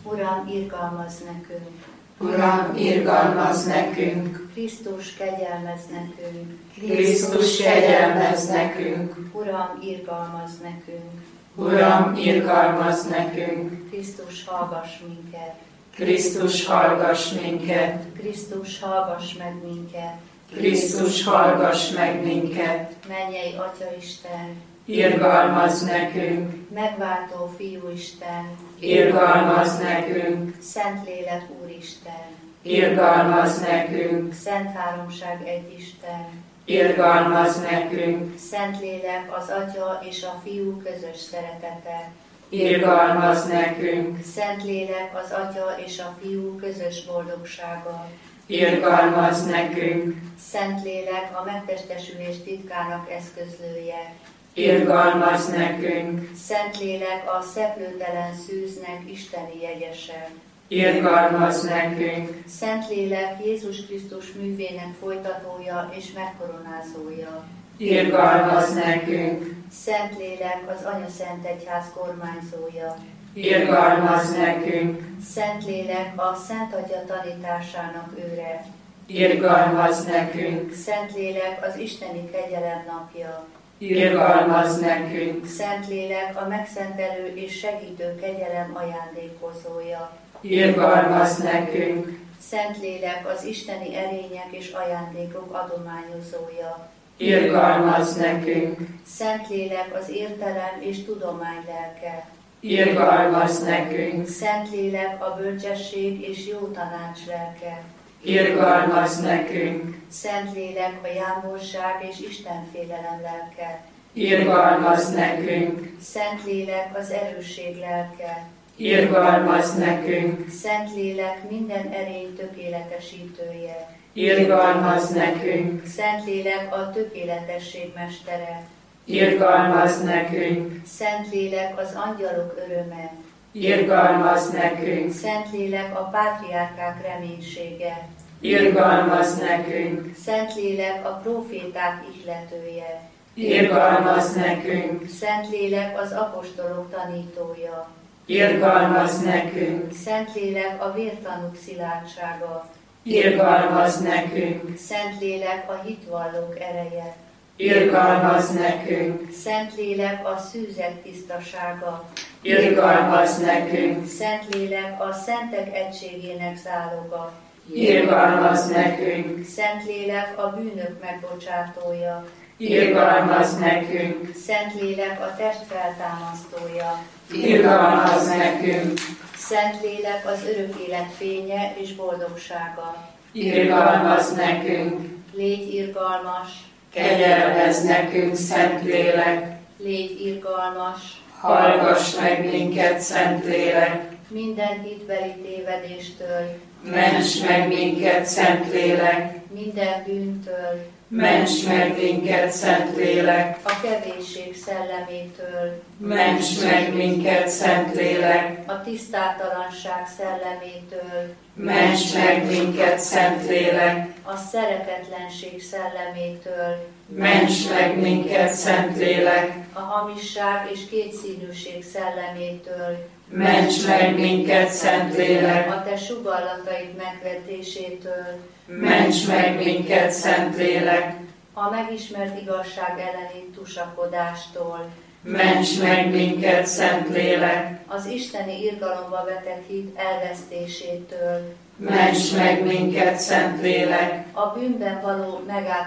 Uram, irgalmazz nekünk! Uram, irgalmazz nekünk! Krisztus, kegyelmezz nekünk! Krisztus, kegyelmezz nekünk! Uram, irgalmazz nekünk! Uram, irgalmazz nekünk! Krisztus, hallgass minket! Krisztus, hallgass minket! Krisztus, hallgass meg minket! Krisztus, hallgass meg minket! Mennyei Atyaisten! Irgalmazz nekünk! Megváltó Fiúisten! Irgalmazz nekünk! Szentlélek Úristen! Irgalmazz nekünk! Szent Háromság Egyisten! Irgalmazz nekünk! Szentlélek az Atya és a Fiú közös szeretete! Irgalmazz nekünk! Szentlélek az Atya és a Fiú közös boldogsága! Irgalmazz nekünk! Szentlélek a megtestesülés titkának eszközlője! Irgalmazz nekünk! Szentlélek a szeplőtelen szűznek isteni jegyese! Irgalmazz nekünk! Szentlélek Jézus Krisztus művének folytatója és megkoronázója! Irgalmazz nekünk! Szentlélek az Anya-Szent Egyház kormányzója! Irgalmazz nekünk! Szentlélek a Szent Atya tanításának őre! Irgalmazz nekünk! Szentlélek az isteni kegyelem napja! Irgalmazz nekünk! Szentlélek a megszentelő és segítő kegyelem ajándékozója! Irgalmazz nekünk! Szentlélek az isteni erények és ajándékok adományozója! Irgalmazz nekünk! Szentlélek az értelem és tudomány lelke! Irgalmazz nekünk! Szentlélek a bölcsesség és jó tanács lelke! Irgalmazz nekünk! Szentlélek a jámborság és istenfélelem lelke! Irgalmazz nekünk! Szentlélek az erősség lelke! Irgalmazz nekünk! Szentlélek minden erény tökéletesítője! Irgalmazz nekünk! Szentlélek a tökéletesség mestere! Irgalmazz nekünk! Szentlélek az angyalok öröme! Irgalmazz nekünk! Szentlélek a pátriárkák reménysége! Irgalmazz nekünk! Szentlélek a próféták ihletője! Irgalmazz nekünk! Szentlélek az apostolok tanítója! Irgalmazz nekünk! Szentlélek a vértanúk szilárdsága! Irgalmazz nekünk! Szentlélek a hitvallók ereje! Irgalmazz nekünk! Szentlélek a szűzek tisztasága! Irgalmazz nekünk! Szentlélek a szentek egységének záloga! Irgalmazz nekünk! Szentlélek a bűnök megbocsátója! Irgalmazz nekünk! Szentlélek a test feltámasztója! Irgalmazz nekünk! Szentlélek az örök élet fénye és boldogsága! Irgalmazz nekünk! Légy irgalmas! Kegyelmezz nekünk, Szentlélek! Légy irgalmas! Hallgass meg minket, Szentlélek! Minden hitbeli tévedéstől! Ments meg minket, Szentlélek! Minden bűntől! Ments meg minket, Szentlélek! A kevésség szellemétől! Ments meg minket, Szentlélek! A tisztátalanság szellemétől! Ments meg minket, Szentlélek! A szeretetlenség szellemétől! Ments meg minket, Szentlélek! A hamisság és kétszínűség szellemétől! Ments meg minket, Szentlélek! A te sugallataid megvetésétől! Ments meg minket, Szentlélek! A megismert igazság elleni tusakodástól! Ments meg minket, Szentlélek! Az isteni irgalomba vetett hit elvesztésétől! Ments meg minket, Szentlélek! A bűnben való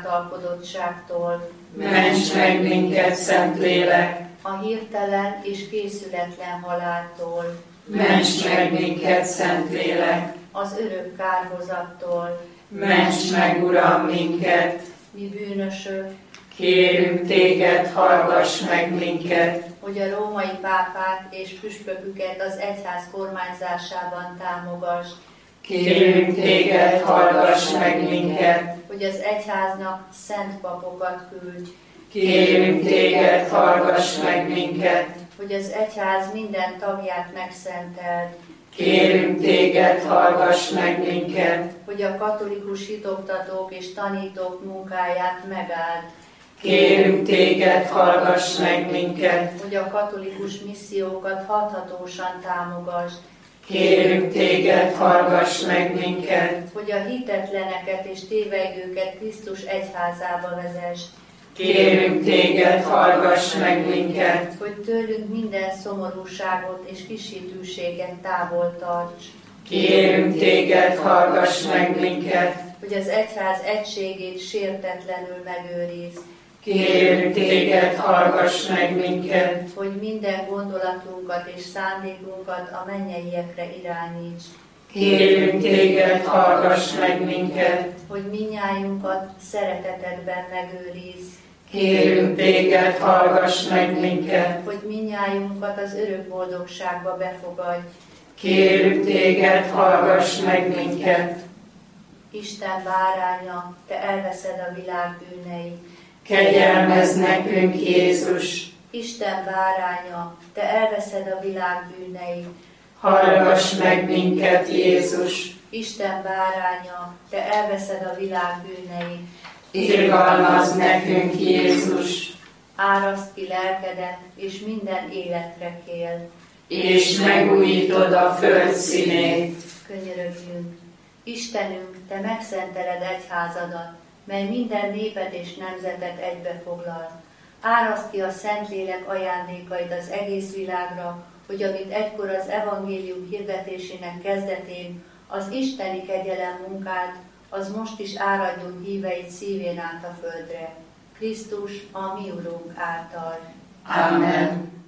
megátalkodottságtól! Ments meg minket, Szentlélek! A hirtelen és készületlen haláltól! Ments meg minket, Szentlélek! Az örök kárhozattól! Ments meg, Uram, minket! Mi bűnösök, Kérünk téged, hallgass meg minket! hogy a római pápát és püspöküket az egyház kormányzásában támogass, Kérünk téged, hallgass meg minket! hogy az egyháznak szent papokat küldj, Kérünk téged, hallgass meg minket! hogy az egyház minden tagját megszenteld, Kérünk téged, hallgass meg minket! hogy a katolikus hitoktatók és tanítók munkáját megáld, Kérünk téged, hallgass meg minket! hogy a katolikus missziókat hathatósan támogasd, Kérünk téged, hallgass meg minket. Hogy a hitetleneket és tévegőket Krisztus egyházába vezess. Kérünk téged, hallgass meg minket. Hogy tőlünk minden szomorúságot és kisítőséget távol tarts. Kérünk téged, hallgass meg minket. Hogy az egyház egységét sértetlenül megőrizd. Kérünk téged, hallgass meg minket. Hogy minden gondolatunkat és szándékunkat a mennyeiekre irányíts. Kérünk téged, hallgass meg minket. Hogy minnyájunkat szeretetedben megőrizd. Kérünk téged, hallgass meg minket. Hogy minnyájunkat az örök boldogságba befogadj. Kérünk téged, hallgass meg minket. Isten báránya, te elveszed a világ bűneit. Kegyelmezz nekünk, Jézus. Isten báránya, te elveszed a világ bűneit. Hallgass meg minket, Jézus. Isten báránya, te elveszed a világ bűneit. Irgalmazz nekünk, Jézus. Áraszd ki lelkedet, és minden életre kél. És megújítod a föld színét. Könyörögjünk. Istenünk, te megszenteled egyházadat, mely minden népet és nemzetet egybefoglal. Áraszd ki a Szentlélek ajándékait az egész világra, hogy amit egykor az evangélium hirdetésének kezdetén az isteni kegyelem munkált, az most is áradjon híveit szívén át a földre. Krisztus, a mi Urunk által. Amen.